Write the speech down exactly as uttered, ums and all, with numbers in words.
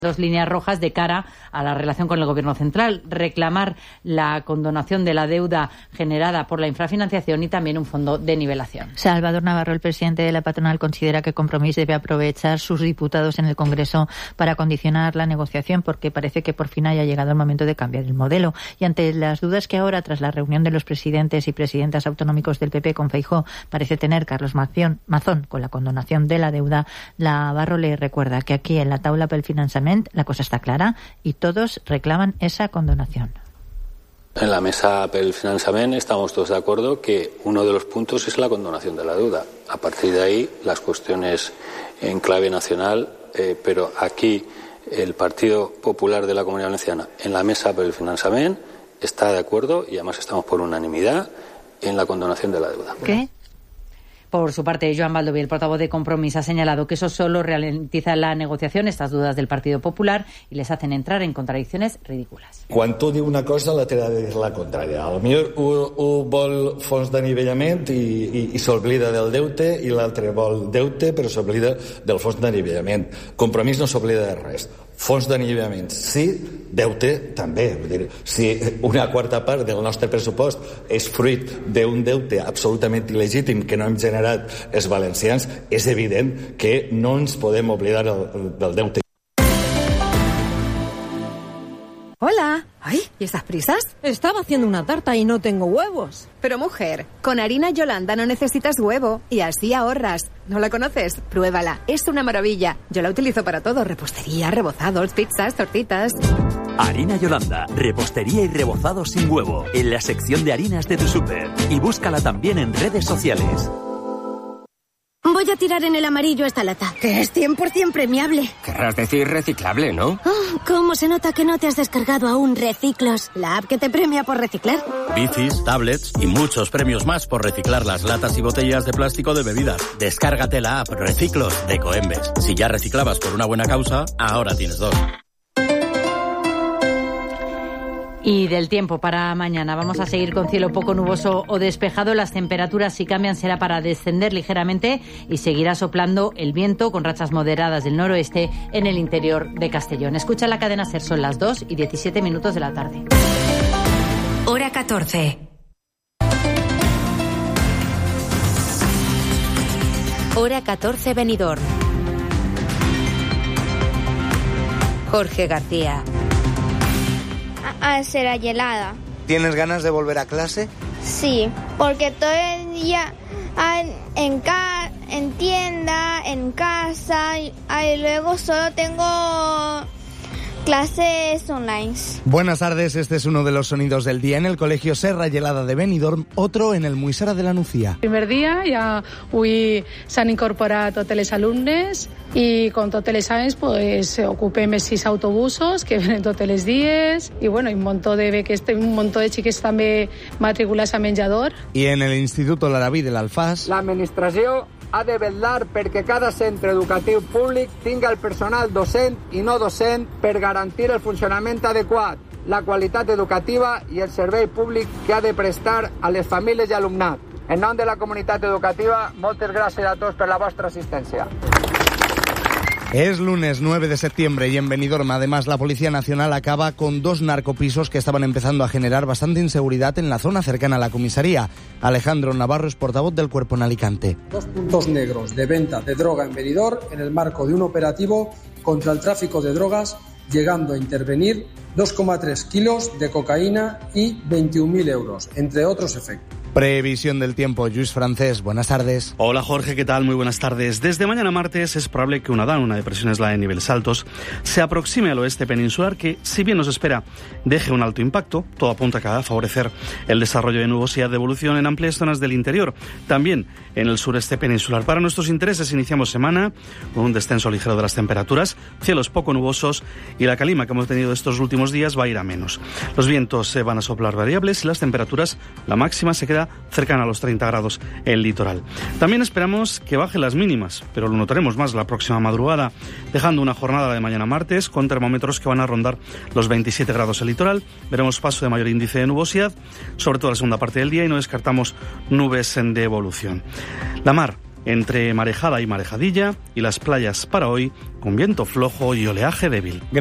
Dos líneas rojas de cara a la relación con el Gobierno central, reclamar la condonación de la deuda generada por la infrafinanciación y también un fondo de nivelación. Salvador Navarro, el presidente de la patronal, considera que Compromís debe aprovechar sus diputados en el Congreso para condicionar la negociación, porque parece que por fin haya llegado el momento de cambiar el modelo. Y ante las dudas que ahora, tras la reunión de los presidentes y presidentas autonómicos del P P con Feijóo, parece tener Carlos Mazón, Mazón con la condonación de la deuda, Navarro le recuerda que aquí en la taula pel finançament la cosa está clara y todos reclaman esa condonación. En la mesa pel finançament estamos todos de acuerdo que uno de los puntos es la condonación de la deuda. A partir de ahí, las cuestiones en clave nacional, eh, pero aquí el Partido Popular de la Comunidad Valenciana en la mesa pel finançament está de acuerdo y además estamos por unanimidad en la condonación de la deuda. ¿Qué? Por su parte, Joan Baldoví, el portavoz de Compromís, ha señalado que eso solo ralentiza la negociación, estas dudas del Partido Popular, y les hacen entrar en contradicciones ridículas. Quan tu diu una cosa, l'altre ha de dir la contrària. A lo millor un, un vol fons d'anivellament i, i, i s'oblida del deute, i l'altre vol deute però s'oblida del fons d'anivellament. Compromís no s'oblida de res. Fons d'anivellament, sí, deute també. Vull dir, si una quarta part del nostre pressupost és fruit d'un deute absolutament il·legítim que no hem generat els valencians, és evident que no ens podem oblidar el, del deute. Hola. Ay, ¿y estas prisas? Estaba haciendo una tarta y no tengo huevos. Pero mujer, con harina Yolanda no necesitas huevo y así ahorras. ¿No la conoces? Pruébala, es una maravilla. Yo la utilizo para todo, repostería, rebozados, pizzas, tortitas. Harina Yolanda, repostería y rebozados sin huevo, en la sección de harinas de tu súper. Y búscala también en redes sociales. Voy a tirar en el amarillo esta lata, que es cien por ciento premiable. Querrás decir reciclable, ¿no? Oh, ¿cómo se nota que no te has descargado aún Reciclos, la app que te premia por reciclar? Bicis, tablets y muchos premios más por reciclar las latas y botellas de plástico de bebidas. Descárgate la app Reciclos de Coembes. Si ya reciclabas por una buena causa, ahora tienes dos. Y del tiempo para mañana. Vamos a seguir con cielo poco nuboso o despejado. Las temperaturas, si cambian, será para descender ligeramente y seguirá soplando el viento con rachas moderadas del noroeste en el interior de Castellón. Escucha la cadena SER, son las dos y diecisiete minutos de la tarde. Hora catorce. Hora catorce, Benidorm. Jorge García. A ser helada. ¿Tienes ganas de volver a clase? Sí, porque todo el día en, en, ca, en tienda, en casa, y, y luego solo tengo clases online. Buenas tardes, este es uno de los sonidos del día en el Colegio Serra i Helada de Benidorm, otro en el Muisara de la Nucía. Primer dia, ja avui s'han incorporat totes les alumnes i com totes les anys pues, ocupem els sis autobusos que venen tots els dies i bueno, un munt de beques, un munt de xiques també matriculats a menjador. I en el Instituto Larabí de l'Alfàs, l'administració ha de vetllar perquè cada centre educatiu públic tinga el personal docent i no docent per garantir el funcionament adequat, la qualitat educativa i el servei públic que ha de prestar a les famílies i alumnat. En nom de la comunitat educativa, moltes gràcies a tots per la vostra assistència. Es lunes nueve de septiembre y en Benidorm, además, la Policía Nacional acaba con dos narcopisos que estaban empezando a generar bastante inseguridad en la zona cercana a la comisaría. Alejandro Navarro es portavoz del cuerpo en Alicante. Dos puntos negros de venta de droga en Benidorm en el marco de un operativo contra el tráfico de drogas, llegando a intervenir dos coma tres kilos de cocaína y veintiún mil euros, entre otros efectos. Previsión del tiempo, Lluís Francés, buenas tardes. Hola Jorge, ¿qué tal? Muy buenas tardes. Desde mañana martes es probable que una D A N, una depresión aislada de niveles altos, se aproxime al oeste peninsular que, si bien nos espera, deje un alto impacto. Todo apunta a que va a favorecer el desarrollo de nubosidad de evolución en amplias zonas del interior, también en el sureste peninsular. Para nuestros intereses iniciamos semana con un descenso ligero de las temperaturas, cielos poco nubosos y la calima que hemos tenido estos últimos días va a ir a menos. Los vientos se van a soplar variables y las temperaturas, la máxima se queda cercana a los treinta grados en el litoral. También esperamos que bajen las mínimas, pero lo notaremos más la próxima madrugada, dejando una jornada de mañana martes con termómetros que van a rondar los veintisiete grados en el litoral. Veremos paso de mayor índice de nubosidad, sobre todo la segunda parte del día, y no descartamos nubes de evolución. La mar entre marejada y marejadilla, y las playas para hoy con viento flojo y oleaje débil.